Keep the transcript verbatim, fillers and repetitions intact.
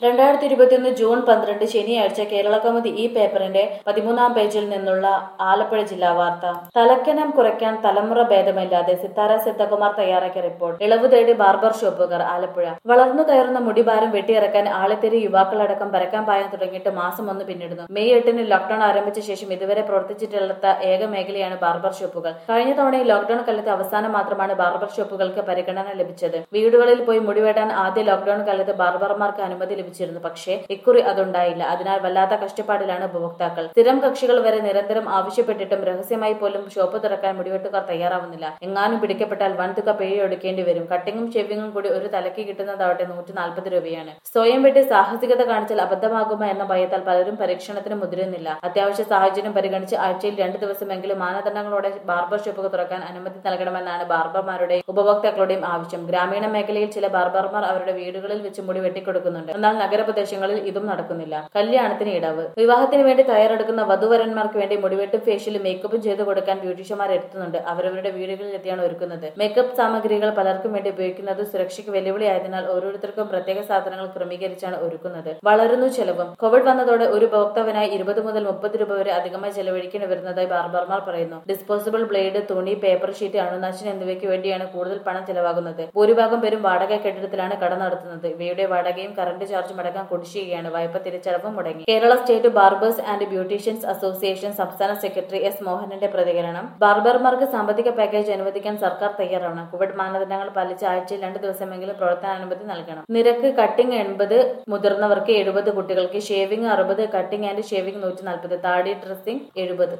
രണ്ടായിരത്തി ഇരുപത്തിയൊന്ന് ജൂൺ പന്ത്രണ്ട് ശനിയാഴ്ച കേരളകൗമുദി ഈ പേപ്പറിന്റെ പതിമൂന്നാം പേജിൽ നിന്നുള്ള ആലപ്പുഴ ജില്ലാ വാർത്ത. തലക്കനം കുറയ്ക്കാൻ തലമുറ ഭേദമില്ലാതെ സിത്താര സിദ്ധകുമാർ തയ്യാറാക്കിയ റിപ്പോർട്ട്. ഇളവ് തേടി ബാർബർ ഷോപ്പുകാർ. ആലപ്പുഴ. വളർന്നു കയറുന്ന മുടിഭാരം വെട്ടിയിറക്കാൻ ആളിത്തേരി യുവാക്കളടക്കം പരക്കാൻ പായാൻ തുടങ്ങിയിട്ട് മാസം ഒന്ന് പിന്നിടുന്നു. മെയ് എട്ടിന് ലോക്ഡൌൺ ആരംഭിച്ച ശേഷം ഇതുവരെ പ്രവർത്തിച്ചിട്ടില്ലാത്ത ഏക മേഖലയാണ് ബാർബർ ഷോപ്പുകൾ. കഴിഞ്ഞ തവണ ലോക്ഡൌൺ കാലത്ത് അവസാനം മാത്രമാണ് ബാർബർ ഷോപ്പുകൾക്ക് പരിഗണന ലഭിച്ചത്. വീടുകളിൽ പോയി മുടിവെട്ടാൻ ആദ്യ ലോക്ഡൌൺ കാലത്ത് ബാർബർമാർക്ക് അനുമതി ലഭിച്ചിരുന്നു. പക്ഷേ ഇക്കുറി അതുണ്ടായില്ല. അതിനാൽ വല്ലാത്ത കഷ്ടപ്പാടിലാണ് ഉപഭോക്താക്കൾ. സ്ഥിരം കക്ഷികൾ വരെ നിരന്തരം ആവശ്യപ്പെട്ടിട്ടും രഹസ്യമായി പോലും ഷോപ്പ് തുറക്കാൻ മുടിവെട്ടുകാർ തയ്യാറാവുന്നില്ല. എങ്ങാനും പിടിക്കപ്പെട്ടാൽ വൻതുക പിഴയൊടുക്കേണ്ടി വരും. കട്ടിങ്ങും ഷേവിങ്ങും കൂടി ഒരു തലയ്ക്ക് കിട്ടുന്നതാവട്ടെ നൂറ്റി നാൽപ്പത് രൂപയാണ്. സ്വയം വെട്ടി സാഹസികത കാണിച്ചാൽ അബദ്ധമാകുമോ എന്ന ഭയത്താൽ പലരും പരീക്ഷണത്തിന് മുതിരുന്നില്ല. അത്യാവശ്യ സാഹചര്യം പരിഗണിച്ച് ആഴ്ചയിൽ രണ്ട് ദിവസമെങ്കിലും മാനദണ്ഡങ്ങളോടെ ബാർബർ ഷോപ്പുകൾ തുറക്കാൻ അനുമതി നൽകണമെന്നാണ് ബാർബർമാരുടെയും ഉപഭോക്താക്കളുടെയും ആവശ്യം. ഗ്രാമീണ മേഖലയിൽ ചില ബാർബർമാർ അവരുടെ വീടുകളിൽ വെച്ച് മുടി വെട്ടിക്കൊടുക്കുന്നുണ്ട്. എന്നാൽ നഗരപ്രദേശങ്ങളിൽ ഇതും നടക്കുന്നില്ല. കല്യാണത്തിന് ഇടവ്. വിവാഹത്തിന് വേണ്ടി തയ്യാറെടുക്കുന്ന വധുവരന്മാർക്ക് വേണ്ടി മുടിവെട്ടും ഫേഷ്യലും മേക്കപ്പും ചെയ്തു കൊടുക്കാൻ ബ്യൂട്ടീഷ്യന്മാർ എത്തുന്നുണ്ട്. അവരവരുടെ വീടുകളിൽ എത്തിയാണ് ഒരുക്കുന്നത്. മേക്കപ്പ് സാമഗ്രികൾ പലർക്കും വേണ്ടി ഉപയോഗിക്കുന്നത് സുരക്ഷയ്ക്ക് വെല്ലുവിളിയായതിനാൽ ഓരോരുത്തർക്കും പ്രത്യേക സാധനങ്ങൾ ക്രമീകരിച്ചാണ് ഒരുക്കുന്നത്. വളരുന്നു ചെലവും. കോവിഡ് വന്നതോടെ ഒരു ഉപഭോക്താവിനായി ഇരുപത് മുതൽ മുപ്പത് രൂപ വരെ അധികമായി ചെലവഴിക്കേണ്ടി വരുന്നതായി ബാർബർമാർ പറയുന്നു. ഡിസ്പോസിബിൾ ബ്ലേഡ്, തുണി, പേപ്പർ ഷീറ്റ്, അണുനാശിനി എന്നിവയ്ക്ക് വേണ്ടിയാണ് കൂടുതൽ പണം ചെലവാകുന്നത്. ഭൂരിഭാഗം പേരും വാടക കെട്ടിടത്തിലാണ് കട നടത്തുന്നത്. ഇവയുടെ വാടകയും കറന്റ് ചാർജും അടക്കം കുടിശ്ശികയാണ്. വായ്പ തിരിച്ചടവും മുടങ്ങി. Kerala state barbers and beauticians association സംസ്ഥാന സെക്രട്ടറി എസ് മോഹനന്റെ പ്രതികരണം. ബാർബർമാർക്ക് സാമ്പത്തിക പാക്കേജ് അനുവദിക്കാൻ സർക്കാർ തയ്യാറാവണം. കോവിഡ് മാനദണ്ഡങ്ങൾ പാലിച്ച് ആഴ്ചയിൽ രണ്ട് ദിവസമെങ്കിലും പ്രവർത്തനാനുമതി നൽകണം. നിരക്ക് കട്ടിംഗ് എൺപത്, മുതിർന്നവർക്ക് എഴുപത്, കുട്ടികൾക്ക് ഷേവിംഗ് അറുപത്, കട്ടിംഗ് ആൻഡ് ഷേവിംഗ് നൂറ്റി നാൽപ്പത്, താടി ഡ്രസ്സിംഗ് എഴുപത്.